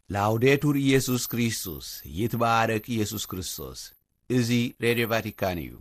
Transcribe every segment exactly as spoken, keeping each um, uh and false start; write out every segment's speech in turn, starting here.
ላውዴቱር ኢየሱስ ክርስቶስ ይትባረክ ኢየሱስ ክርስቶስ። እዚ ሬዲዮ ቫቲካን እዩ።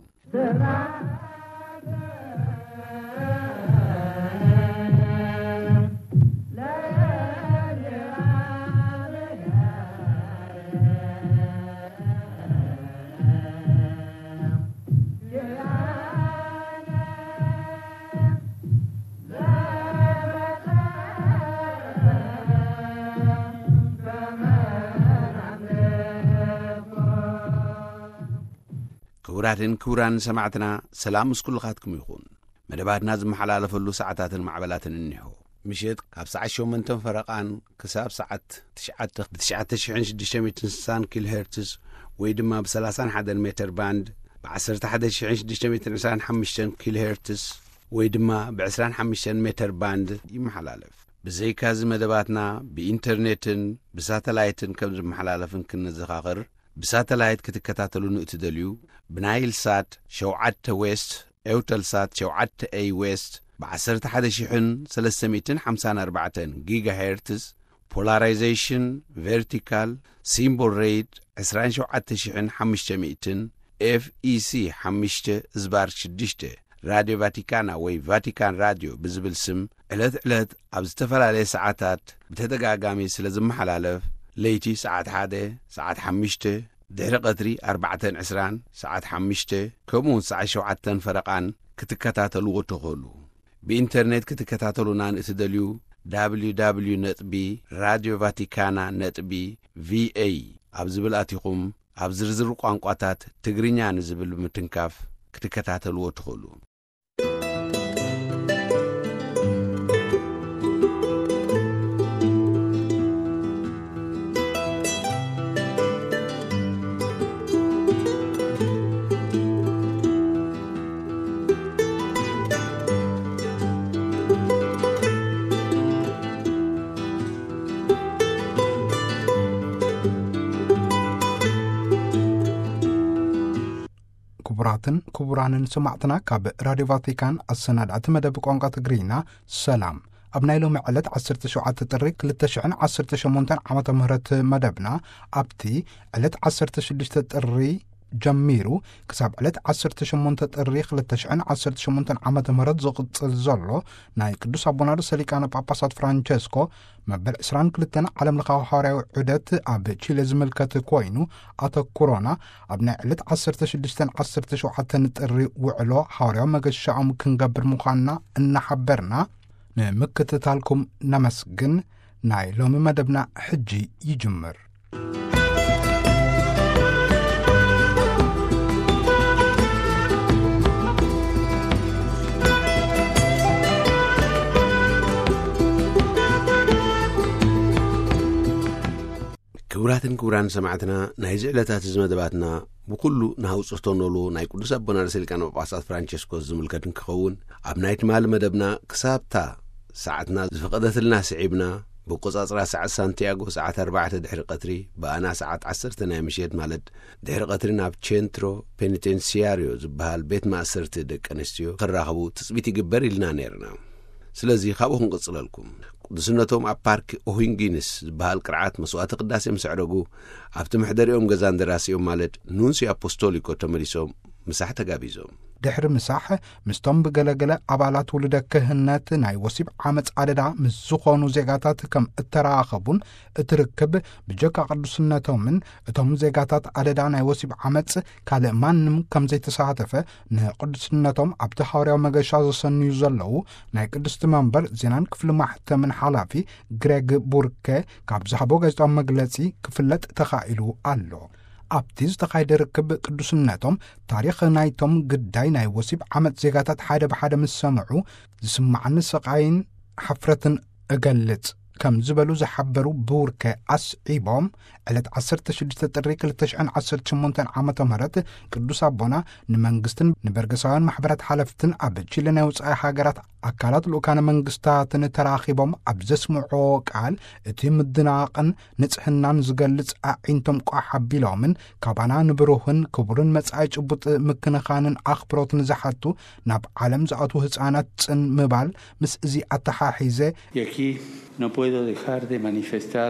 ክቡራትን ክቡራን ሰማዕትና ሰላም ምስኩልኻትኩም ይኹን። መደባትና ዝመሓላለፈሉ ሰዓታትን ማዕበላትን እንሆ ምሽት ካብ ሰዓት ሸሞንተ ፈረቓን ክሳብ ሰዓት ትሽዓተ ሽሕን ሽዱሽተ ሚእትን ስሳን ኪሎ ሄርትዝ ወይ ድማ ብ31 ሜትር ባንድ ብ11 ሽሕን ሽዱሽተ ሚእትን ዕስራን ሓሙሽተ ኪሎ ሄርትዝ ወይ ድማ ብ25 ሜትር ባንድ ይመሓላለፍ። ብዘይካዚ መደባትና ብኢንተርኔትን ብሳተላይትን ከም ዝመሓላለፍን ክንዘኻኽር ብሳተላይት ክትከታተሉ ንእትደልዩ ብናይል ሳት ሸውዓተ ዌስት ኤውተል ሳት ሸውዓተ ኤይ ዌስት ብ11 ሽሕን ሰለስተ ሚእትን ሓምሳን ኣርባዕተን ጊጋ ሄርትዝ ፖላራይዜሽን ቨርቲካል ሲምቦል ሬድ ዕስራን ሸውዓተ ሽሕን ሓሙሽተ ሚእትን ኤፍ ኢ ሲ ሓሙሽተ ዝባር ሽዱሽተ ራድዮ ቫቲካና ወይ ቫቲካን ራድዮ ብዝብል ስም ዕለት ዕለት ኣብ ዝተፈላለየ ሰዓታት ብተደጋጋሚ ስለ ዝመሓላለፍ ለይቲ ሰዓት ሓደ ሰዓት ሓሙሽተ ድሕሪ ቀትሪ ኣርባዕተን ዕስራን ሰዓት ሓሙሽተ ከምኡውን ሰዓት ሸውዓተን ፈረቓን ክትከታተልዎ ትኽእሉ። ብኢንተርኔት ክትከታተሉና ንእትደልዩ ዳብልዩ ዳብልዩ ነጥቢ ራድዮ ቫቲካና ነጥቢ ቪኤ ኣብ ዝብል ኣቲኹም ኣብ ዝርዝር ቋንቋታት ትግርኛ ንዝብል ምትንካፍ ክትከታተልዎ ትኽእሉ። ክቡራትን ክቡራንን ሰማዕትና ካብ ራድዮ ቫቲካን ኣሰናድኣቲ መደብ ቋንቋ ትግርኛ ሰላም። ኣብ ናይ ሎሚ ዕለት ዓሰርተ ሸውዓተ ጥሪ ክልተ ሽሕን ዓሰርተ ሸሞንተን ዓመተ ምህረት መደብና ኣብቲ ዕለት ዓሰርተ ሽዱሽተ ጥሪ ጀሚሩ ክሳብ ዕለት ዓሰርተ ሸሞንተ ጥሪ ክልተ ሽሕን ዓሰርተ ሸሞንተን ዓመተ ምህረት ዝቕጽል ዘሎ ናይ ቅዱስ ኣቦና ርእሰ ሊቃነ ጳጳሳት ፍራንቸስኮ መበል ዕስራን ክልተን ዓለም ለኻዊ ሐዋርያዊ ዑደት ኣብ ቺለ ዝምልከት ኮይኑ ኣተኩሮና ኣብ ናይ ዕለት ዓሰርተ ሽዱሽተን ዓሰርተ ሸውዓተን ጥሪ ውዕሎ ሐዋርያዊ መገሻኦም ክንገብር ምዃንና እናሓበርና ንምክትታልኩም ነመስግን። ናይ ሎሚ መደብና ሕጂ ይጅምር። ክቡራትን ክቡራን ሰማዕትና ናይ ዝዕለታት ዝመደባትና ብኩሉ ናውጽፍቶኖሉ ናይ ቅዱስ ኣቦና ርእሰ ሊቃነ ጳጳሳት ፍራንቸስኮስ ዝምልከትን ክኸውን ኣብ ናይ ትማል መደብና ክሳብታ ሰዓትና ዝፈቐደትልና ስዒብና ብቆጻጽራ ሰዓት ሳንቲያጎ ሰዓት ኣርባዕተ ድሕሪ ቀትሪ በኣና ሰዓት ዓሰርተ ናይ ምሽት ማለት ድሕሪ ቀትሪ ናብ ቼንትሮ ፔኒቴንሲያሪዮ ዝበሃል ቤት ማእሰርቲ ደቂ ኣንስትዮ ክራኸቡ ትጽቢት ይግበር ኢልና ነርና። ስለዚ ካብኡ ክንቅጽለልኩም ቅዱስነቶም ኣብ ፓርክ ኦሂንጊንስ ዝበሃል ቅርዓት መስዋዕቲ ቅዳሴ ምስዕረጉ ኣብቲ ምሕደሪኦም ገዛ እንደራሲኦም ማለት ኑንሲ ኣፖስቶሊኮ ተመሊሶም ምሳሕ ተጋቢዞም ድሕሪ ምሳሕ ምስቶም ብገለገለ ኣባላት ውልደ ክህነት ናይ ወሲብ ዓመፅ ኣደዳ ምስ ዝኾኑ ዜጋታት ከም እተራኸቡን እትርክብ ብጀካ ቅዱስነቶምን እቶም ዜጋታት ኣደዳ ናይ ወሲብ ዓመፅ ካልእ ማንም ከም ዘይተሳተፈ ንቅዱስነቶም ኣብቲ ሐዋርያዊ መገሻ ዘሰንዩ ዘለዉ ናይ ቅድስቲ መንበር ዜናን ክፍሊ ማሕተምን ሓላፊ ግሬግ ቡርኬ ካብ ዝሃቦ ጋዜጣዊ መግለጺ ክፍለጥ ተኻኢሉ ኣሎ። ኣብቲ ዝተኻይደ ርክብ ቅዱስነቶም ታሪኽ ናይቶም ግዳይ ናይ ወሲብ ዓመፅ ዜጋታት ሓደ ብሓደ ምስ ሰምዑ ዝስማዕኒ ስቓይን ሓፍረትን እገልጽ ከም ዝበሉ ዝሓበሩ ቡርኬ ኣስዒቦም ዕለት ዓሰርተ ሽዱሽተ ጥሪ ክልተ ሽሕን ዓሰርተ ሸሞንተን ዓመተ ምህረት ቅዱስ ኣቦና ንመንግስትን ንበርገሳውያን ማሕበራት ሓለፍትን ኣብ ቺለ ናይ ወፃኢ ሃገራት ኣካላት ልኡካነ መንግስታትን ተራኺቦም ኣብ ዘስምዖ ቃል እቲ ምድናቕን ንጽሕናን ዝገልጽ ኣዒንቶም ቋሕ ኣቢሎምን ካባና ንብሩህን ክቡርን መጻኢ ጭቡጥ ምክንኻንን ኣኽብሮትን ዝሓቱ ናብ ዓለም ዝኣትዉ ህፃናት ጽን ምባል ምስ እዚ ኣተሓሒዘ no puedo dejar de manifestar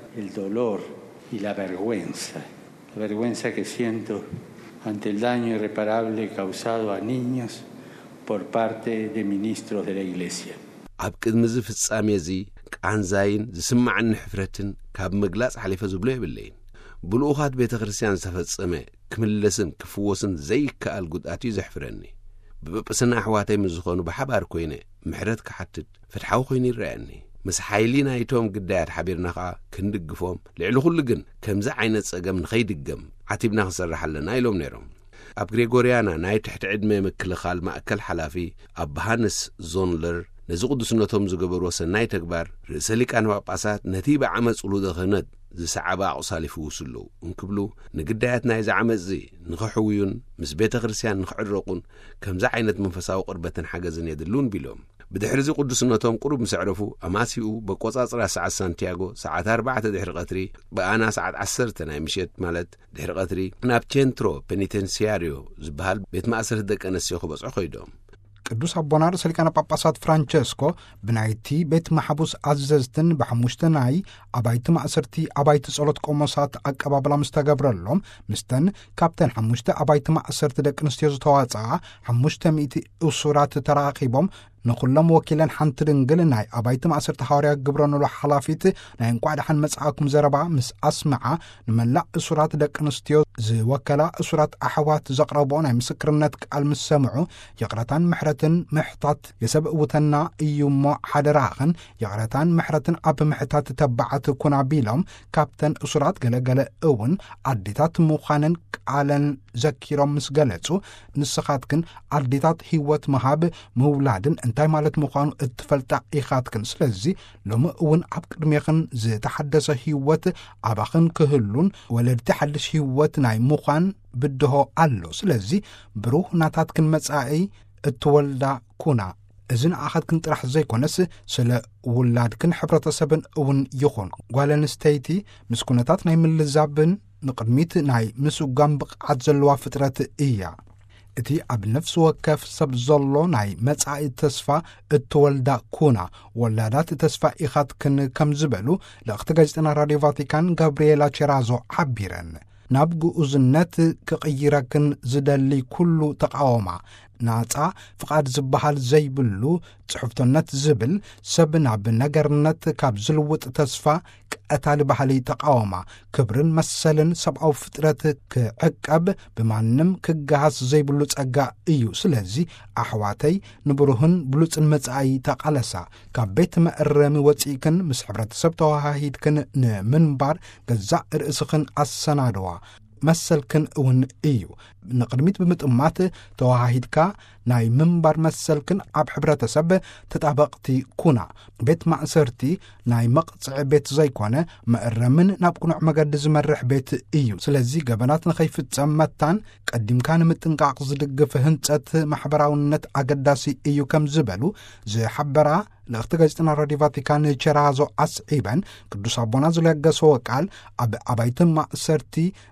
el dolor y la vergüenza, la vergüenza que siento ante el daño irreparable causado a niños por parte de ministros de la Iglesia. ኣብ ቅድሚ እዚ ፍጻሜ እዚ ቃንዛይን ዝስማዓኒ ሕፍረትን ካብ ምግላጽ ሓሊፈ ዝብሎ የብለይን ብልኡኻት ቤተ ክርስቲያን ዝተፈጸመ ክምለስን ክፍወስን ዘይከኣል ጉድኣት እዩ ዘሕፍረኒ ብጵጵስና ኣሕዋተይ ምስ ዝኾኑ ብሓባር ኮይነ ምሕረት ክሓትት ፍትሓዊ ኮይኑ ይረአየኒ ምስ ሓይሊ ናይቶም ግዳያት ሓቢርና ኸዓ ክንድግፎም ልዕሊ ኩሉ ግን ከምዚ ዓይነት ጸገም ንኸይድገም ዓቲብና ክንሰርሕ ኣለና ኢሎም ነይሮም ኣብ ግሬጎርያና ናይ ትሕቲ ዕድመ ምክልኻል ማእከል ሓላፊ ኣብ ብሃንስ ዞንለር ነዚ ቅዱስነቶም ዝገበርዎ ሰናይ ተግባር ርእሰ ሊቃነ ጳጳሳት ነቲ ብዓመፅ ውሉደ ክህነት ዝሰዓባ ኣቑሳል ይፍውሱ ኣለዉ እንክብሉ ንግዳያት ናይ ዝዓመፅ እዚ ንኽሕውዩን ምስ ቤተ ክርስቲያን ንኽዕረቑን ከምዚ ዓይነት መንፈሳዊ ቅርበትን ሓገዝን የድሉን ቢሎም ብድሕሪ እዚ ቅዱስነቶም ቁሩብ ምስ ዕረፉ ኣማሲኡ በቆጻጽራ ሰዓት ሳንቲያጎ ሰዓት ኣርባዕተ ድሕሪ ቀትሪ ብኣና ሰዓት ዓሰርተ ናይ ምሸት ማለት ድሕሪ ቀትሪ ናብ ቼንትሮ ፔኒቴንሲያሪዮ ዝበሃል ቤት ማእሰርቲ ደቂ ኣንስትዮ ክበጽሑ ኸይዶም ቅዱስ አቦና ርእሰ ሊቃነ ጳጳሳት ፍራንቸስኮ ብናይቲ ቤት ማሕቡስ ኣዘዝትን ብሓሙሽተ ናይ ኣባይቲ ማእሰርቲ ኣባይቲ ጸሎት ቆሞሳት ኣቀባብላ ምስ ተገብረሎም ምስተን ካብተን ሓሙሽተ ኣባይቲ ማእሰርቲ ደቂ ኣንስትዮ ዝተዋፅኣ ሓሙሽተ ሚእቲ እሱራት ተራኺቦም ንኹሎም ወኪለን ሓንቲ ድንግል ናይ ኣባይቲ ማእሰርቲ ሓዋርያ ግብረንሎ ሓላፊት ናይ እንቋዕ ደሓን መጽኣኩም ዘረባ ምስ ኣስምዓ ንመላእ እሱራት ደቂ ኣንስትዮ ዝወከላ እሱራት ኣሕዋት ዘቕረብኦ ናይ ምስክርነት ቃል ምስ ሰምዑ የቕረታን ምሕረትን ምሕታት የሰብእውተና እዩ እሞ ሓደራኽን የቕረታን ምሕረትን ኣብ ምሕታት ተባዓት ኩና ቢሎም ካብተን እሱራት ገለገለ እውን ኣዴታት ምዃንን ቃለን ዘኪሮም ምስ ገለጹ ንስኻትክን ኣዴታት ህይወት መሃብ ምውላድን እንታይ ማለት ምዃኑ እትፈልጣ ኢኻትክን ስለዚ ሎሚ እውን ኣብ ቅድሜኽን ዝተሓደሰ ህይወት ኣባኽን ክህሉን ወለድቲ ሓድሽ ህይወት ናይ ምዃን ብድሆ ኣሎ ስለዚ ብሩህ ናታትክን መጻኢ እትወልዳ ኩና እዚ ንኣኻትክን ጥራሕ ዘይኮነስ ስለ ውላድክን ሕብረተሰብን እውን ይኹን ጓል ኣንስተይቲ ምስ ኩነታት ናይ ምልዛብን ንቅድሚት ናይ ምስጓም ብቕዓት ዘለዋ ፍጥረት እያ እቲ ኣብ ነፍሲ ወከፍ ሰብ ዘሎ ናይ መጻኢ ተስፋ እትወልዳ ኩና ወላዳት ተስፋ ኢኻትክን ከም ዝበሉ ለእኽቲ ጋዜጠና ራድዮ ቫቲካን ጋብርኤላ ቼራዞ ዓቢረን ናብ ግኡዝነት ክቕይረክን ዝደሊ ኩሉ ተቃወማ ናጻ ፍቓድ ዝበሃል ዘይብሉ ጽሑፍቶነት ዝብል ሰብ ናብ ነገርነት ካብ ዝልውጥ ተስፋ ቀታሊ ባህሊ ተቃወማ ክብርን መሰልን ሰብኣዊ ፍጥረት ክዕቀብ ብማንም ክገሃስ ዘይብሉ ጸጋ እዩ ስለዚ ኣሕዋተይ ንብሩህን ብሉፅን መጻኢ ተቃለሳ ካብ ቤት መእረሚ ወፂእክን ምስ ሕብረተሰብ ተዋሃሂድክን ንምንባር ገዛእ ርእስኽን ኣሰናድዋ መሰልክን እውን እዩ ንቅድሚት ብምጥማት ተዋሃሂድካ ናይ ምንባር መሰልክን ኣብ ሕብረተሰብ ተጣበቕቲ ኩና ቤት ማእሰርቲ ናይ መቕጽዒ ቤት ዘይኮነ መእረምን ናብ ቁኑዕ መገዲ ዝመርሕ ቤት እዩ ስለዚ ገበናት ንኸይፍጸም መታን ቀዲምካ ንምጥንቃቕ ዝድግፍ ህንጸት ማሕበራውነት ኣገዳሲ እዩ ከም ዝበሉ ዝሓበራ ለእኽቲ ጋዜጠና ራድዮ ቫቲካን ቼራዞ ኣስዒበን ቅዱስ ኣቦና ዝለገሰዎ ቃል ኣብ ኣባይቲ ማእሰርቲ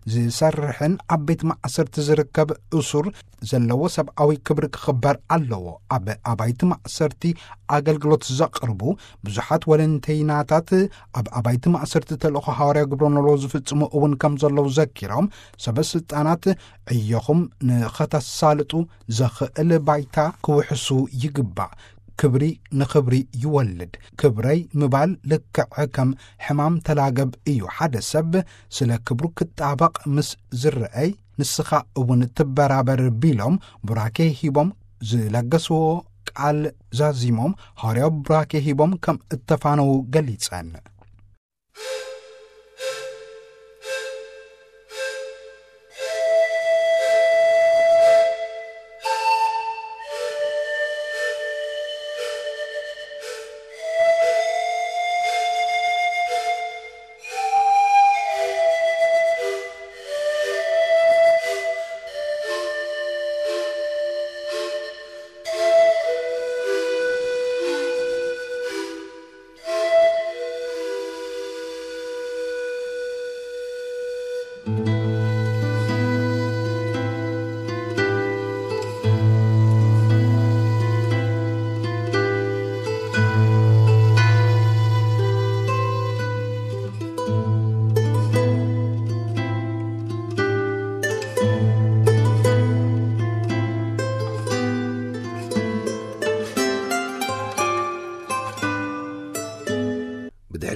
ዝሰርሕን ኣብ ቤት ማእሰርቲ ዝርከብ እሱር ዘለዎ ሰብኣዊ ክብሪ ክኽበር ኣለዎ ኣብ ኣባይቲ ማእሰርቲ ኣገልግሎት ዘቕርቡ ብዙሓት ወለንተይናታት ኣብ ኣባይቲ ማእሰርቲ ተልእኾ ሓዋርያ ግብረንሎ ዝፍጽሙ እውን ከም ዘለዉ ዘኪሮም ሰበስልጣናት ዕዮኹም ንኸተሳልጡ ዘኽእል ባይታ ክውሕሱ ይግባእ ክብሪ ንኽብሪ ይወልድ ክብረይ ምባል ልክዕ ከም ሕማም ተላገብ እዩ ሓደ ሰብ ስለ ክብሩ ክጣበቕ ምስ ዝርአይ ንስኻ እውን ትበራበር ቢሎም ቡራኬ ሂቦም ዝለገስዎ ቃል ዛዚሞም ሐዋርያው ቡራኬ ሂቦም ከም እተፋነው ገሊጸን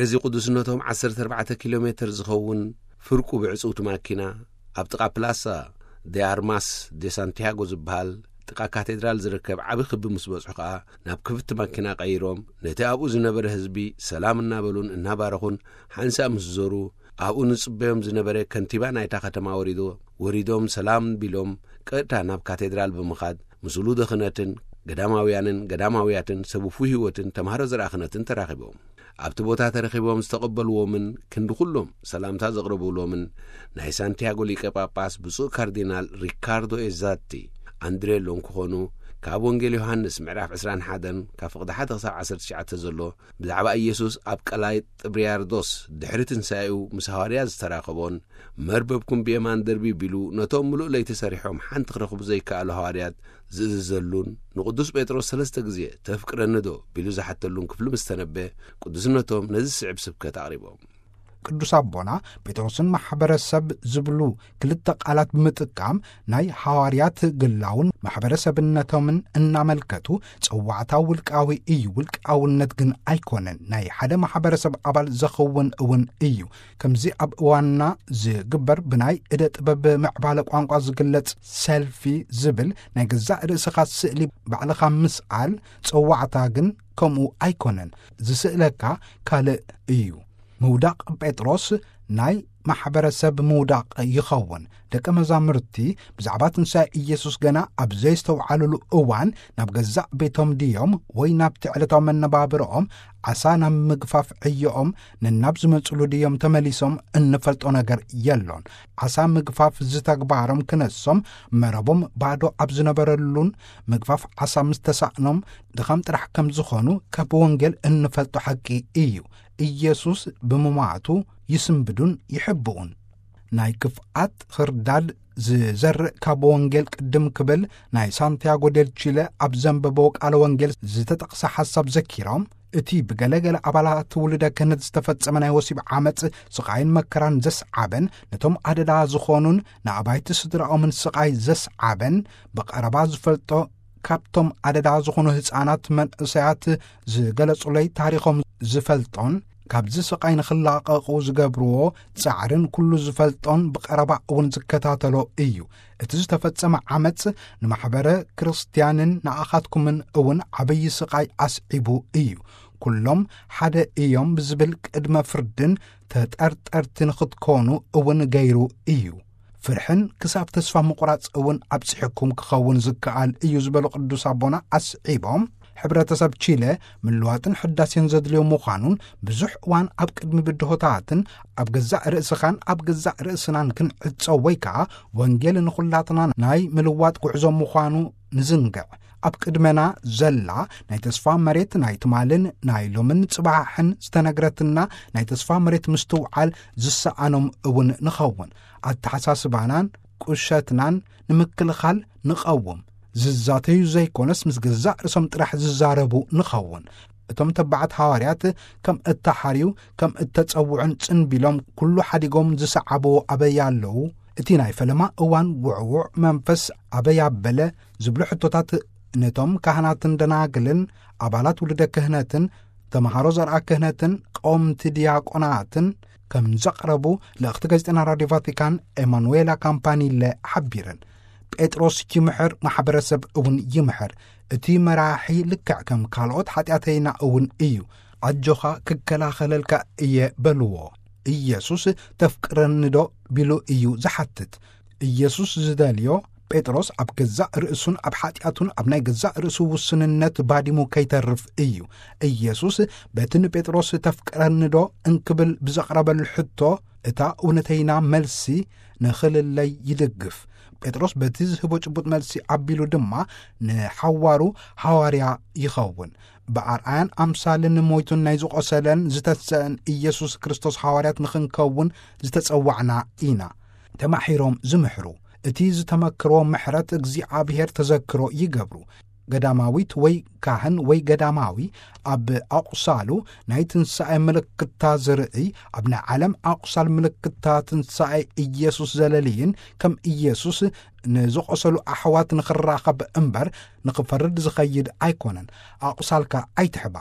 ስለዚ ቅዱስነቶም ዓሰርተ ኣርባዕተ ኪሎ ሜትር ዝኸውን ፍርቁ ብዕጹውቲ ማኪና ኣብ ጥቓ ፕላሳ ደ ኣርማስ ደ ሳንቲያጎ ዝበሃል ጥቓ ካቴድራል ዝርከብ ዓብ ክቢ ምስ በጽሑ ከዓ ናብ ክፍቲ ማኪና ቀይሮም ነቲ ኣብኡ ዝነበረ ህዝቢ ሰላም እናበሉን እናባረኹን ሓንሳእ ምስ ዞሩ ኣብኡ ንጽበዮም ዝነበረ ከንቲባ ናይታ ከተማ ወሪዶ ወሪዶም ሰላም ቢሎም ቀጥታ ናብ ካቴድራል ብምኻድ ምስሉ ደኽነትን ገዳማውያንን ገዳማውያትን ሰቡፉ ህይወትን ተምሃሮ ዝራኽነትን ተራኺቦም ኣብቲ ቦታ ተረኺቦም ዝተቐበልዎምን ክንዲ ኩሎም ሰላምታ ዘቕረብሎምን ናይ ሳንቲያጎ ሊቀ ጳጳስ ብፁዕ ካርዲናል ሪካርዶ ኤዛቲ ኣንድሬ ሎን ክኾኑ ካብ ወንጌል ዮሐንስ ምዕራፍ ዕስራን ሓደን ካብ ፍቕዲ ሓደ ክሳብ ዓሰርተ ትሽዓተ ዘሎ ብዛዕባ ኢየሱስ ኣብ ቀላይ ጥብርያርዶስ ድሕሪ ትንሣኤኡ ምስ ሃዋርያት ዝተራኸቦን መርበብኩም ብየማን ደርቢ ቢሉ ነቶም ምሉእ ለይቲ ሰሪሖም ሓንቲ ክረኽቡ ዘይከኣሉ ሃዋርያት ዝእዘሉን ንቅዱስ ጴጥሮስ ሰለስተ ግዜ ተፍቅረኒ ዶ ቢሉ ዝሓተሉን ክፍሊ ምስ ተነበ ቅዱስነቶም ነዚ ስዕብ ስብከት ኣቕሪቦም ቅዱስ ኣቦና ጴጥሮስን ማሕበረሰብ ዝብሉ ክልተ ቃላት ብምጥቃም ናይ ሐዋርያት ግላውን ማሕበረሰብነቶምን እናመልከቱ ጽዋዕታ ውልቃዊ እዩ ውልቃውነት ግን ኣይኮነን ናይ ሓደ ማሕበረሰብ ኣባል ዘኸውን እውን እዩ ከምዚ ኣብ እዋንና ዝግበር ብናይ እደ ጥበብ ምዕባለ ቋንቋ ዝግለጽ ሰልፊ ዝብል ናይ ገዛእ ርእስኻ ስእሊ ባዕልኻ ምስኣል ጽዋዕታ ግን ከምኡ ኣይኮነን ዝስእለካ ካልእ እዩ ምውዳቕ ጴጥሮስ ናይ ማሕበረሰብ ምውዳቕ ይኸውን ደቀ መዛሙርቲ ብዛዕባ ትንሣኤ ኢየሱስ ገና ኣብ ዘይስተውዓልሉ እዋን ናብ ገዛእ ቤቶም ድዮም ወይ ናብቲ ዕለታዊ መነባብሮኦም ዓሳ ናብ ምግፋፍ ዕዮኦም ንናብ ዝመጽሉ ድዮም ተመሊሶም እንፈልጦ ነገር የሎን ዓሳ ምግፋፍ ዝተግባሮም ክነሶም መረቦም ባዶ ኣብ ዝነበረሉን ምግፋፍ ዓሳ ምስ ተሳእኖም ድኻም ጥራሕ ከም ዝኾኑ ካብ ወንጌል እንፈልጦ ሓቂ እዩ ኢየሱስ ብምማቱ ይስምብዱን ይሕብኡን ናይ ክፍኣት ክርዳድ ዝዘርእ ካብ ወንጌል ቅድም ክብል ናይ ሳንቲያጎ ዴል ቺለ ኣብ ዘንበበ ቃለ ወንጌል ዝተጠቕሰ ሓሳብ ዘኪሮም እቲ ብገለገለ ኣባላት ውልደ ክህነት ዝተፈጸመ ናይ ወሲብ ዓመፅ ስቃይን መከራን ዘስዓበን ነቶም ኣደዳ ዝኾኑን ንኣባይቲ ስድራኦምን ስቃይ ዘስዓበን ብቐረባ ዝፈልጦ ካብቶም ኣደዳ ዝኾኑ ህፃናት መንእሰያት ዝገለጹለይ ታሪኾም ዝፈልጦን ካብዚ ስቃይ ንኽላቐቑ ዝገብርዎ ጻዕርን ኩሉ ዝፈልጦን ብቐረባ እውን ዝከታተሎ እዩ እቲ ዝተፈጸመ ዓመፅ ንማሕበረ ክርስትያንን ንኣኻትኩምን እውን ዓብዪ ስቃይ ኣስዒቡ እዩ ኩሎም ሓደ እዮም ብዝብል ቅድመ ፍርድን ተጠርጠርቲ ንኽትኮኑ እውን ገይሩ እዩ ፍርሕን ክሳብ ተስፋ ምቁራጽ እውን ኣብጽሕኩም ክኸውን ዝከኣል እዩ ዝበሉ ቅዱስ ኣቦና ኣስዒቦም ሕብረተሰብ ቺለ ምልዋጥን ሕዳሴን ዘድልዮ ምዃኑን ብዙሕ እዋን ኣብ ቅድሚ ብድሆታትን ኣብ ገዛእ ርእስኻን ኣብ ገዛእ ርእስናን ክንዕጾ ወይ ከዓ ወንጌል ንኹላትና ናይ ምልዋጥ ጉዕዞ ምዃኑ ንዝንግዕ ኣብ ቅድመና ዘላ ናይ ተስፋ መሬት ናይ ትማልን ናይ ሎምን ጽባሕን ዝተነግረትና ናይ ተስፋ መሬት ምስትውዓል ዝሰኣኖም እውን ንኸውን ኣተሓሳስባናን ቁሸትናን ንምክልኻል ንቐውም ዝዛተዩ ዘይኮነስ ምስ ገዛእ ርእሶም ጥራሕ ዝዛረቡ ንኸውን እቶም ተባዓት ሐዋርያት ከም እተሓርዩ ከም እተጸውዑን ጽንቢሎም ኩሉ ሓዲጎም ዝሰዓብዎ ኣበያ ኣለዉ እቲ ናይ ፈለማ እዋን ውዕውዕ መንፈስ ኣበያ በለ ዝብሉ ሕቶታት ነቶም ካህናትን ደናግልን ኣባላት ውልደ ክህነትን ተምሃሮ ዘርአ ክህነትን ቀወምቲ ዲያቆናትን ከም ዘቕረቡ ለእኽቲ ጋዜጠና ራድዮ ቫቲካን ኤማኑዌላ ካምፓኒለ ሓቢረን ጴጥሮስ ይምሕር ማሕበረሰብ እውን ይምሕር እቲ መራሒ ልክዕ ከም ካልኦት ሓጢአተይና እውን እዩ ዓጆኻ ክከላኸለልካ እየ በልዎ ኢየሱስ ተፍቅረኒ ዶ ቢሉ እዩ ዝሓትት ኢየሱስ ዝደልዮ ጴጥሮስ ኣብ ገዛእ ርእሱን ኣብ ሓጢአቱን ኣብ ናይ ገዛእ ርእሱ ውስንነት ባዲሙ ከይተርፍ እዩ ኢየሱስ በቲ ንጴጥሮስ ተፍቅረኒ ዶ እንክብል ብዘቕረበሉ ሕቶ እታ እውነተይና መልሲ ንኽልለይ ይድግፍ ጴጥሮስ በቲ ዝህቦ ጭቡጥ መልሲ ዓቢሉ ድማ ንሓዋሩ ሐዋርያ ይኸውን ብኣርአያን ኣምሳልን ሞይቱን ናይ ዝቆሰለን ዝተሰአን ኢየሱስ ክርስቶስ ሐዋርያት ንኽንከውን ዝተጸዋዕና ኢና ተማሒሮም ዝምሕሩ እቲ ዝተመክሮ ምሕረት እግዚአብሔር ተዘክሮ ይገብሩ ገዳማዊት ወይ ካህን ወይ ገዳማዊ ኣብ ኣቁሳሉ ናይ ትንሣኤ ምልክታ ዝርኢ ኣብ ናይ ዓለም ኣቁሳል ምልክታ ትንሣኤ ኢየሱስ ዘለልይን ከም ኢየሱስ ንዝቆሰሉ ኣሕዋት ንኽራኸብ እምበር ንኽፈርድ ዝኸይድ ኣይኮነን ኣቁሳልካ ኣይትሕባእ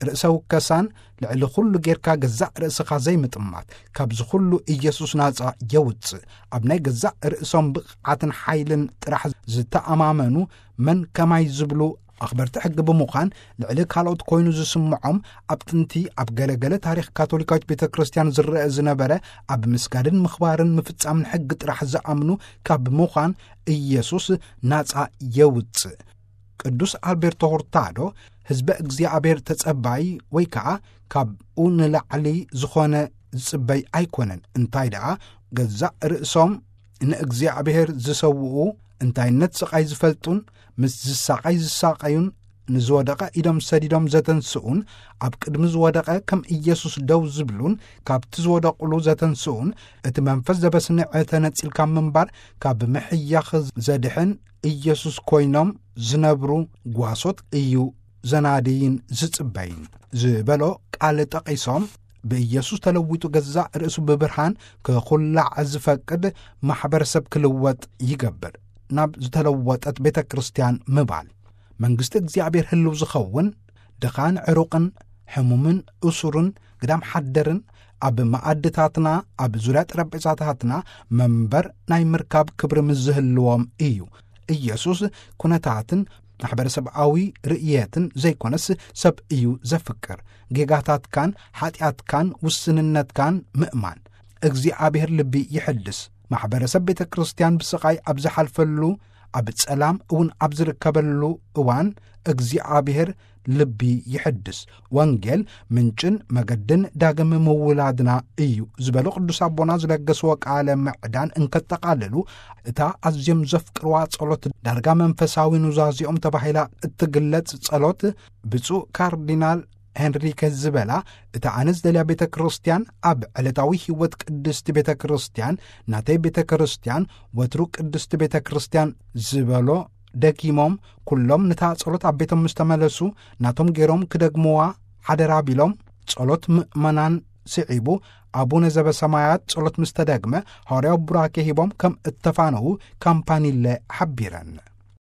ርእሰ ውከሳን ልዕሊ ኩሉ ጌርካ ገዛእ ርእስኻ ዘይምጥማት ካብዚ ኩሉ ኢየሱስ ናጻ የውፅእ ኣብ ናይ ገዛእ ርእሶም ብቕዓትን ሓይልን ጥራሕ ዝተኣማመኑ መን ከማይ ዝብሉ ኣኽበርቲ ሕጊ ብምዃን ልዕሊ ካልኦት ኮይኑ ዝስምዖም ኣብ ጥንቲ ኣብ ገለገለ ታሪኽ ካቶሊካዊት ቤተ ክርስቲያን ዝርአ ዝነበረ ኣብ ምስጋድን ምኽባርን ምፍጻምን ሕጊ ጥራሕ ዝኣምኑ ካብ ምዃን ኢየሱስ ናጻ የውፅእ። ቅዱስ ኣልቤርቶ ሁርታዶ ህዝበ እግዚኣብሔር ተጸባይ ወይ ከዓ ካብኡ ንላዕሊ ዝኾነ ዝጽበይ ኣይኮነን፣ እንታይ ደኣ ገዛእ ርእሶም ንእግዚኣብሔር ዝሰውኡ እንታይነት ስቓይ ዝፈልጡን ምስ ዝሳቐይ ዝሳቐዩን ንዝወደቐ ኢዶም ሰዲዶም ዘተንስኡን ኣብ ቅድሚ ዝወደቐ ከም ኢየሱስ ደው ዝብሉን ካብቲ ዝወደቕሉ ዘተንስኡን እቲ መንፈስ ዘበስንዕ ተነጺልካ ምንባር ካብ ምሕያኽ ዘድሕን ኢየሱስ ኮይኖም ዝነብሩ ጓሶት እዩ ዘናድይን ዝጽበይን ዝበሎ ቃል ጠቒሶም ብኢየሱስ ተለዊጡ ገዛእ ርእሱ ብብርሃን ክኹላዕ ዝፈቅድ ማሕበረሰብ ክልወጥ ይገብር። ናብ ዝተለወጠት ቤተ ክርስቲያን ምባል መንግሥቲ እግዚኣብሔር ህልው ዝኸውን ድኻን ዕሩቕን ሕሙምን እሱርን ግዳም ሓደርን ኣብ መኣድታትና ኣብ ዙርያ ጠረጴዛታትና መንበር ናይ ምርካብ ክብሪ ምዝህልዎም እዩ። ኢየሱስ ኩነታትን ማሕበረሰብኣዊ ርእየትን ዘይኮነስ ሰብ እዩ ዘፍቅር። ጌጋታትካን ሓጢኣትካን ውስንነትካን ምእማን እግዚኣብሔር ልቢ ይሕድስ። ማሕበረሰብ ቤተ ክርስቲያን ብስቓይ ኣብ ዝሓልፈሉ ኣብ ጸላም እውን ኣብ ዝርከበሉ እዋን እግዚኣብሔር ልቢ ይሕድስ። ወንጌል ምንጭን መገድን ዳግም ምውላድና እዩ ዝበሉ ቅዱስ ኣቦና ዝለገስዎ ቃለ ምዕዳን እንከጠቓልሉ እታ ኣዝዮም ዘፍቅርዋ ጸሎት ዳርጋ መንፈሳዊ ኑዛዚኦም ተባሂላ እትግለጽ ጸሎት ብፁዕ ካርዲናል ሄንሪከስ ዝበላ እታ ኣነ ዝደልያ ቤተ ክርስቲያን ኣብ ዕለታዊ ሕይወት ቅድስቲ ቤተ ክርስቲያን ናተይ ቤተ ክርስቲያን ወትሩ ቅድስቲ ቤተ ክርስቲያን ዝበሎ ደጊሞም ኩሎም ነታ ጸሎት ኣብ ቤቶም ምስ ተመለሱ ናቶም ገይሮም ክደግምዋ ሓደራ ቢሎም ጸሎት ምእመናን ስዒቡ ኣቡነ ዘበሰማያት ጸሎት ምስ ተደግመ ሐዋርያው ቡራኬ ሂቦም ከም እተፋነዉ ካምፓኒለ ሓቢረን።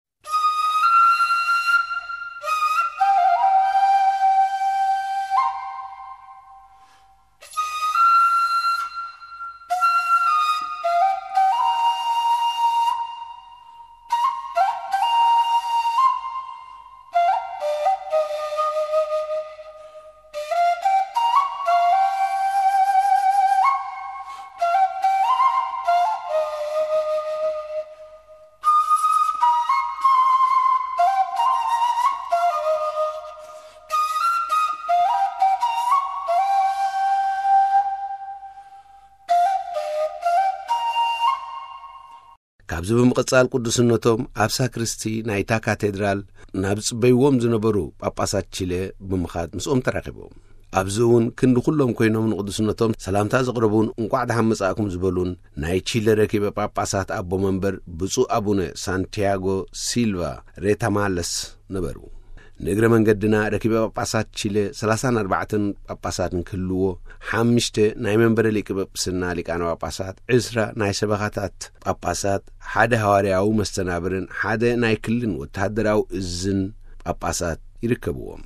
ካብዚ ብምቕጻል ቅዱስነቶም ኣብ ሳክሪስቲ ናይታ ካቴድራል ናብ ጽበይዎም ዝነበሩ ጳጳሳት ቺሌ ብምኻድ ምስኦም ተራኺቦም ኣብዚ እውን ክንዲ ኩሎም ኮይኖም ንቅዱስነቶም ሰላምታ ዘቕረቡን እንቋዕ ደሓን መጻእኩም ዝበሉን ናይ ቺሌ ረኪበ ጳጳሳት ኣቦ መንበር ብፁዕ ኣቡነ ሳንቲያጎ ሲልቫ ሬታማለስ ነበሩ። ንእግረ መንገድና ረኪበ ጳጳሳት ቺሌ ሰላሳ ወኣርባዕተ ጳጳሳትን ክህልዎ ሓሙሽተ ናይ መንበረ ሊቀ ጵጵስና ሊቃነ ጳጳሳት ዕስራ ናይ ሰበኻታት ጳጳሳት ሓደ ሐዋርያዊ መስተናብርን ሓደ ናይ ክልን ወተሃደራዊ እዝን ጳጳሳት ይርከብዎም።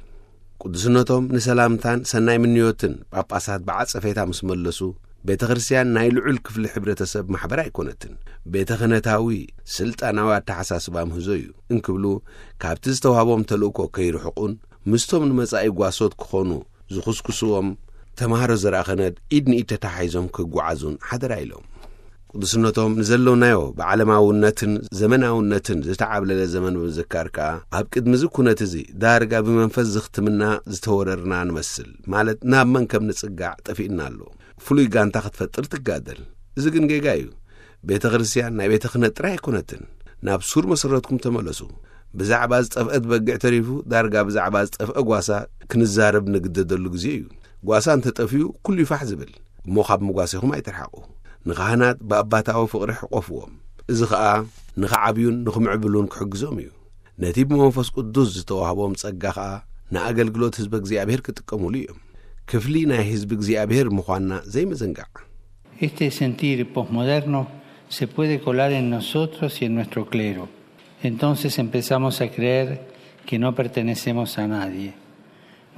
ቅዱስነቶም ንሰላምታን ሰናይ ምንዮትን ጳጳሳት በዓጸፈታ ምስ መለሱ ቤተ ክርስቲያን ናይ ልዑል ክፍሊ ሕብረተሰብ ማሕበር ኣይኮነትን ቤተ ክህነታዊ ስልጣናዊ ኣተሓሳስባ ምህዞ እዩ እንክብሉ ካብቲ ዝተዋሃቦም ተልእኮ ከይርሕቁን ምስቶም ንመጻኢ ጓሶት ክኾኑ ዝኹስኩስዎም ተምሃሮ ዘራኸነድ ኢድ ንኢድ ተታሓሒዞም ክጓዓዙን ሓደራ ኢሎም። ቅዱስነቶም ንዘለውናዮ ብዓለማውነትን ዘመናውነትን ዝተዓብለለ ዘመን ብምዝካር ከዓ ኣብ ቅድሚ እዚ ኩነት እዚ ዳርጋ ብመንፈስ ዝኽትምና ዝተወረርና ንመስል ማለት ናብ መን ከም ንጽጋዕ ጠፊእና ኣሎ ፍሉይ ጋንታ ክትፈጥር ትጋደል። እዚ ግን ጌጋ እዩ። ቤተ ክርስቲያን ናይ ቤተ ክህነት ጥራይ ኣይኮነትን። ናብ ሱር መሰረትኩም ተመለሱ። ብዛዕባ ዝጠፍአት በጊዕ ተሪፉ ዳርጋ ብዛዕባ ዝጠፍአ ጓሳ ክንዛረብ ንግደደሉ ጊዜ እዩ። ጓሳ እንተጠፊዩ ኩሉ ይፋሕ ዝብል እሞ ካብ ምጓሲኹም ኣይተርሓቑ። ንኻህናት ብኣባታዊ ፍቕሪ ሕቆፍዎም። እዚ ከዓ ንኽዓብዩን ንኽምዕብሉን ክሕግዞም እዩ። ነቲ ብመንፈስ ቅዱስ ዝተዋህቦም ጸጋ ከዓ ንኣገልግሎት ህዝቢ እግዚኣብሔር ክጥቀሙሉ እዮም። ክፍሊ ናይ ህዝቢ እግዚአብሔር ምዃንና ዘይመዘንጋዕ። Este sentir posmoderno se puede colar en nosotros y en nuestro clero. Entonces empezamos a creer que no pertenecemos a nadie.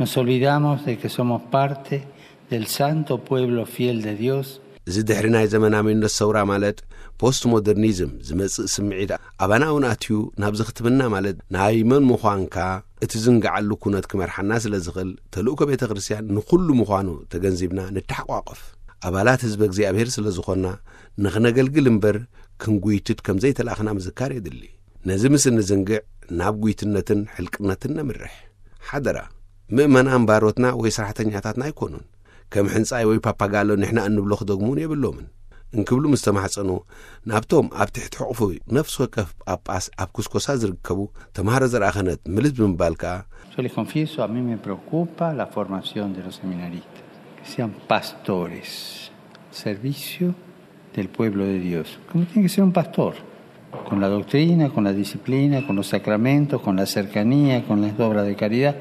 Nos olvidamos de que somos parte del santo pueblo fiel de Dios. እዚ ድሕሪ ናይ ዘመናዊነት ሰውራ ማለት ፖስት ሞደርኒዝም ዝመጽእ ስምዒት ኣባናውን ኣትዩ ናብ ዝኽትብና ማለት ናይ መን ምዃንካ እቲ ዝንገዓሉ ኩነት ክመርሓና ስለ ዝኽእል ተልእኮ ቤተ ክርስቲያን ንኹሉ ምዃኑ ተገንዚብና ንተሓቋቐፍ ኣባላት ህዝቢ እግዚኣብሔር ስለ ዝኾንና ንኽነገልግል እምበር ክንጉይትት ከም ዘይተላኽና ምዝካር የድሊ ነዚ ምስ ንዝንግዕ ናብ ጉይትነትን ሕልቅነትን ነምርሕ ሓደራ ምእመናን ባሮትና ወይ ሰራሕተኛታትና ኣይኮኑን ከም ሕንጻይ ወይ ፓፓጋሎ ንሕና እንብሎ ክደግሙን የብሎምን እንክብሉ ምስተማሕፀኑ ናብቶም ኣብ ትሕቲ ሕቑፉ ነፍስ ወከፍ ጳጳስ ኣብ ኩስኮሳ ዝርከቡ ተምሃሮ ዘረኣኸነት ምልት ብምባልካ Yo les confieso, a mí me preocupa la formación de los seminaristas, que sean pastores, servicio del pueblo de Dios. Como tiene que ser un pastor, con la doctrina, con la disciplina, con los sacramentos, con la cercanía, con las obras de caridad,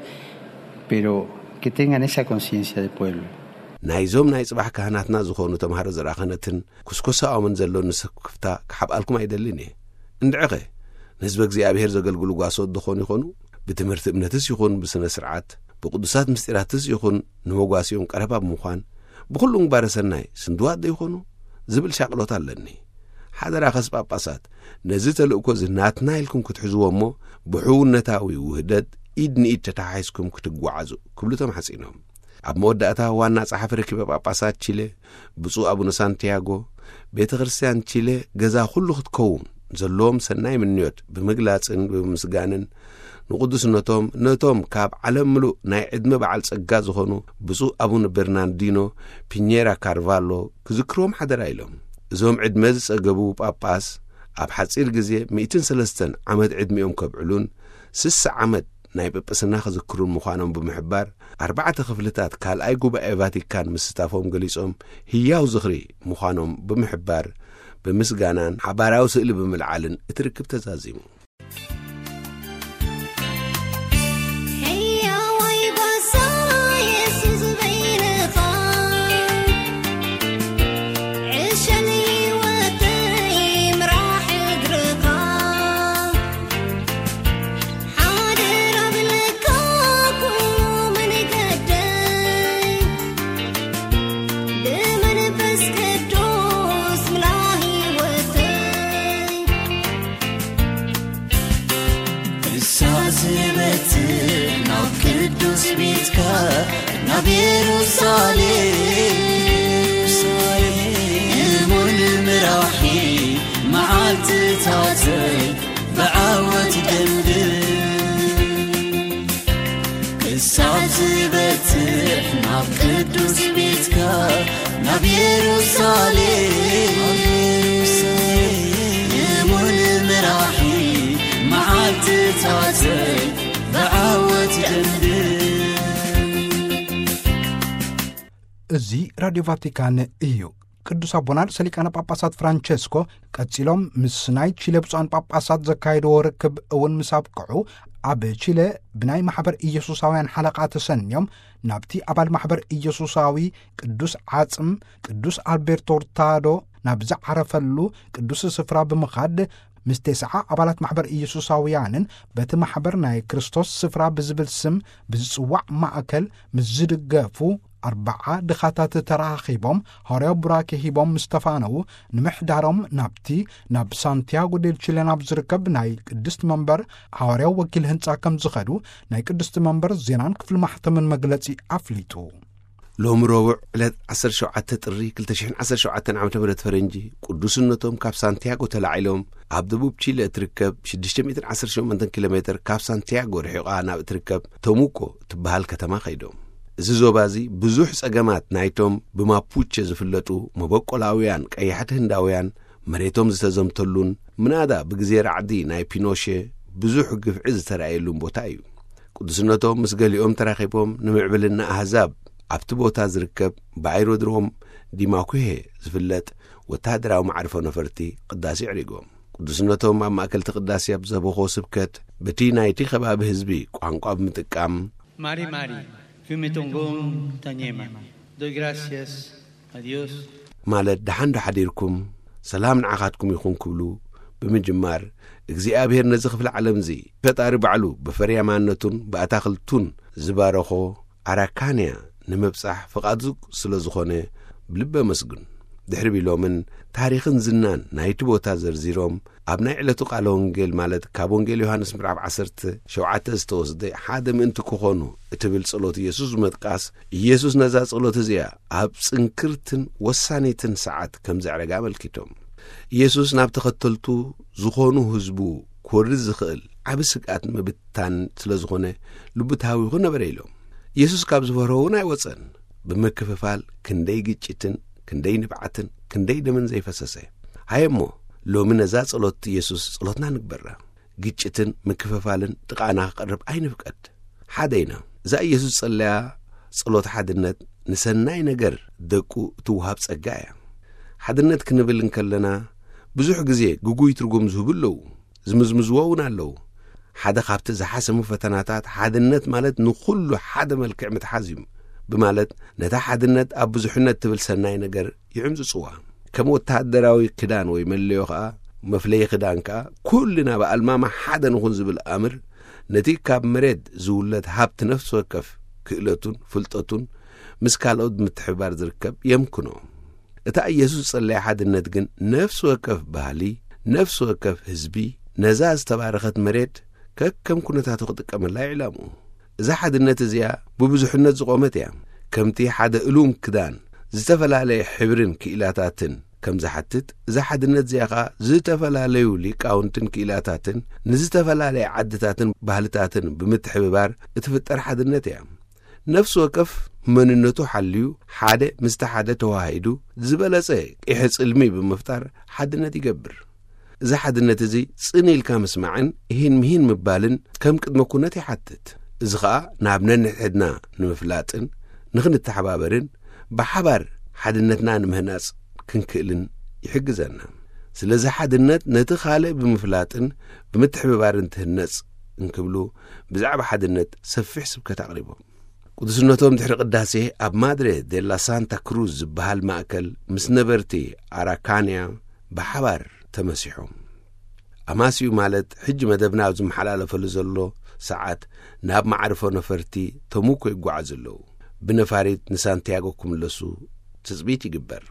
pero que tengan esa conciencia del pueblo. ናይዞም ናይ ጽባሕ ካህናትና ዝኾኑ ተምሃሮ ዘረኣኸነትን ኩስኮሳኦምን ዘሎ ንስክፍታ ክሓብኣልኩም ኣይደልን እየ እንድዕኸ ንህዝቢ እግዚኣብሔር ዘገልግሉ ጓሶት ዝኾኑ ይኾኑ ብትምህርቲ እምነትስ ይኹን ብስነ ስርዓት ብቅዱሳት ምስጢራትስ ይኹን ንመጓሲኦም ቀረባ ብምዃን ብኩሉ ምግባረ ሰናይ ስንድዋት ዶ ይኾኑ ዝብል ሻቅሎት ኣለኒ ሓደራ ኸስ ጳጳሳት ነዚ ተልእኮ ዝናትና ኢልኩም ክትሕዝዎ እሞ ብሕውነታዊ ውህደት ኢድ ንኢድ ተተሓሒዝኩም ክትጓዓዙ ክብሉ ተማሕፂኖም ኣብ መወዳእታ ዋና ጸሓፊ ረኪበ ጳጳሳት ቺሌ ብፁዕ አቡነ ሳንቲያጎ ቤተ ክርስቲያን ቺሌ ገዛ ኩሉ ክትከውን ዘለዎም ሰናይ ምንዮት ብምግላጽን ብምስጋንን ንቅዱስነቶም ነቶም ካብ ዓለም ምሉእ ናይ ዕድመ በዓል ጸጋ ዝኾኑ ብፁዕ አቡነ በርናርዲኖ ፒኘራ ካርቫሎ ክዝክሮም ሓደራ ኢሎም እዞም ዕድመ ዝጸገቡ ጳጳስ ኣብ ሓጺር ግዜ مئة وثلاثة ዓመት ዕድሚኦም ከብዕሉን ስድስተ ዓመት ናይ ጵጵስና ክዝክሩን ምዃኖም ብምሕባር ኣርባዕተ ክፍልታት ካልኣይ ጉባኤ ቫቲካን ምስታፎም ገሊጾም ህያው ዝኽሪ ምዃኖም ብምሕባር ብምስጋናን ሓባራዊ ስእሊ ብምልዓልን እትርክብ ተዛዚሙ እዚ ራዲዮ ቫቲካን እዩ ቅዱስ አቡነ ሰሊቃነ ጳጳሳት ፍራንቸስኮ ቀጽሎም ምስ ናይ ቺሌ ብፁዓን ጳጳሳት ዘካይደዎ ርክብ እውን ምሳብቅዑ ኣብ ቺሌ ብናይ ማሕበር ኢየሱሳውያን ሓለቃት ተሰንዮም ናብቲ ኣባል ማሕበር ኢየሱሳዊ ቅዱስ ዓጽም ቅዱስ አልቤርቶ ሆርታዶ ናብ ዝዓረፈሉ ቅዱስ ስፍራ ብምኻድ ምስ ተስዓ ኣባላት ማሕበር ኢየሱሳውያንን በቲ ማሕበር ናይ ክርስቶስ ስፍራ ብዝብል ስም ብዝጽዋዕ ማእከል ምስ ዝድገፉ ኣርባዓ ድኻታት ተራኺቦም ሐዋርያው ቡራኬ ሂቦም ምስተፋነው ንምሕዳሮም ናብቲ ናብ ሳንቲያጎ ዴል ቺሌ ናብ ዝርከብ ናይ ቅድስት መንበር ሐዋርያው ወኪል ህንጻ ከም ዝኸዱ ናይ ቅድስት መንበር ዜናን ክፍል ማሕተምን መግለጺ ኣፍሊጡ ሎም ረቡዕ ዕለት ዓሰርተ ሸውዓተ ጥሪ ክልተ ሽሕን ዓሰርተ ሸውዓተ ዓመተ ምህረት ፈረንጂ ቅዱስነቶም ካብ ሳንቲያጎ ተላዒሎም ኣብ ደቡብ ቺሌ እትርከብ ሽዱሽተ ሚእትን ዓሰርተ ሸሞንተ ኪሎ ሜትር ካብ ሳንቲያጎ ርሒቓ ናብ እትርከብ ተሙኮ ትበሃል ከተማ ኸይዶም እዚ ዞባዚ ብዙሕ ጸገማት ናይቶም ብማፑቼ ዝፍለጡ መበቆላውያን ቀያሕቲ ህንዳውያን መሬቶም ዝተዘምተሉን ምናዳ ብግዜ ራዕዲ ናይ ፒኖሼ ብዙሕ ግፍዒ ዝተረኣየሉን ቦታ እዩ ቅዱስነቶም ምስ ገሊኦም ተራኺቦም ንምዕብልና ኣሕዛብ ኣብቲ ቦታ ዝርከብ ብኣይሮድሮም ዲማኩሄ ዝፍለጥ ወታደራዊ ማዕርፎ ነፈርቲ ቅዳሴ ዕሪጎም ቅዱስነቶም ኣብ ማእከልቲ ቅዳሴ ኣብ ዘበኾ ስብከት በቲ ናይቲ ከባቢ ህዝቢ ቋንቋ ብምጥቃም ማሪ ማሪ ፊሜቶንጎን ታኘማ ዶይ ግራሲያስ አዲዮስ ማለት ደሓን ሓዲርኩም ሰላም ንዓኻትኩም ይኹን ክብሉ ብምጅማር እግዚአብሔር ነዚ ክፍለ ዓለም እዚ ፈጣሪ ባዕሉ ብፈርያማነቱን ብኣታኽልቱን ዝባረኾ ኣራካንያ ንምብጻሕ ፍቓዱ ስለ ዝኾነ ብልበ መስግን ድሕሪ ቢሎምን ታሪኽን ዝናን ናይቲ ቦታ ዘርዚሮም ኣብ ናይ ዕለቱ ቃለ ወንጌል ማለት ካብ ወንጌል ዮሐንስ ምዕራፍ ዓሰርተ ሸውዓተ ዝተወስደ ሓደ ምእንቲ ክኾኑ እትብል ጸሎት ኢየሱስ መጥቃስ ኢየሱስ ነዛ ጸሎት እዚኣ ኣብ ጽንክርትን ወሳኒትን ሰዓት ከም ዘዕረጋ መልኪቶም ኢየሱስ ናብ ተኸተልቱ ዝኾኑ ህዝቡ ክወርድ ዝኽእል ዓብ ስቃት ምብታን ስለ ዝኾነ ልብታዊ ይኹን ነበረ ኢሎም ኢየሱስ ካብ ዝፈርሆውን ኣይወፀን ብምክፍፋል ክንደይ ግጭትን ክንደይ ንብዓትን ክንደይ ደምን ዘይፈሰሰ ሃይ እሞ ሎሚ ነዛ ጸሎት ኢየሱስ ጸሎትና ንግበራ ግጭትን ምክፍፋልን ጥቃና ክቐርብ ኣይንፍቀድ ሓደይና እዛ ኢየሱስ ጸለያ ጸሎት ሓድነት ንሰናይ ነገር ደቁ ትውሃብ ጸጋ እያ ሓድነት ክንብል እንከለና ብዙሕ ግዜ ጉጉይ ትርጉም ዝህብለው ዝምዝምዝዎ እውን ኣለው ሓደ ካብቲ ዝሓሰሙ ፈተናታት ሓድነት ማለት ንኹሉ ሓደ መልክዕ ምትሓዝ እዩ ብማለት ነታ ሓድነት ኣብ ብዙሕነት ትብል ሰናይ ነገር ይዕምጽጽዋ ከም ወታደራዊ ክዳን ወይ መለዮ ከዓ መፍለይ ክዳን ከዓ ኩልና በኣልማማ ሓደ ንኹን ዝብል ኣምር ነቲ ካብ መሬት ዝውለት ሃብቲ ነፍሲ ወከፍ ክእለቱን ፍልጠቱን ምስ ካልኦት ምትሕባር ዝርከብ የምክኖ እታ ኢየሱስ ጸለየ ሓድነት ግን ነፍሲ ወከፍ ባህሊ ነፍሲ ወከፍ ህዝቢ ነዛ ዝተባረኸት መሬት ከከም ኩነታቱ ክጥቀመላ ይዕላሙ እዛ ሓድነት እዚኣ ብብዙሕነት ዝቆመት እያ ከምቲ ሓደ እሉም ክዳን ዝተፈላለየ ሕብርን ክኢላታትን ከም ዝሓትት እዛ ሓድነት እዚኣ ኸዓ ዝተፈላለዩ ሊቃውንትን ክኢላታትን ንዝተፈላለየ ዓድታትን ባህልታትን ብምትሕብባር እትፍጠር ሓድነት እያ ነፍሲ ወከፍ መንነቱ ሓልዩ ሓደ ምስተ ሓደ ተዋሂዱ ዝበለጸ ቂሕ ጽልሚ ብምፍጣር ሓድነት ይገብር እዛ ሓድነት እዚ ጽኒኢልካ ምስማዕን ይህን ምሂን ምባልን ከም ቅድመ ኩነት ይሓትት እዚ ኸዓ ናብ ነንሕድና ንምፍላጥን ንኽንተሓባበርን ብሓባር ሓድነትና ንምህናጽ ክንክእልን ይሕግዘና ስለዚ ሓድነት ነቲ ካልእ ብምፍላጥን ብምትሕብባርን ትህነጽ እንክብሉ ብዛዕባ ሓድነት ሰፊሕ ስብከት ኣቕሪቦም ቅዱስነቶም ድሕሪ ቅዳሴ ኣብ ማድሬ ዴላ ሳንታ ክሩዝ ዝበሃል ማእከል ምስ ነበርቲ ኣራካንያ ብሓባር ተመሲሖም ኣማሲኡ ማለት ሕጂ መደብና ኣብ ዝመሓላለፈሉ ዘሎ ሰዓት ናብ ማዕርፎ ነፈርቲ ተሙኮ ይጓዓዙ ኣለዉ ብነፋሪት ንሳንቲያጎ ክምለሱ ትጽቢት ይግበር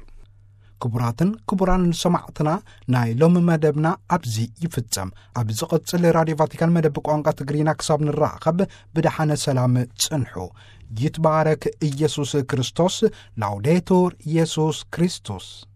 ክቡራትን ክቡራን ሰማዕትና ናይ ሎሚ መደብና ኣብዚ ይፍጸም ኣብ ዝቕጽል ራድዮ ቫቲካን መደብ ቋንቋ ትግሪና ክሳብ ንራኸብ ብድሓነ ሰላም ጽንሑ ይትባረክ ኢየሱስ ክርስቶስ ላውዴቱር ኢየሱስ ክርስቶስ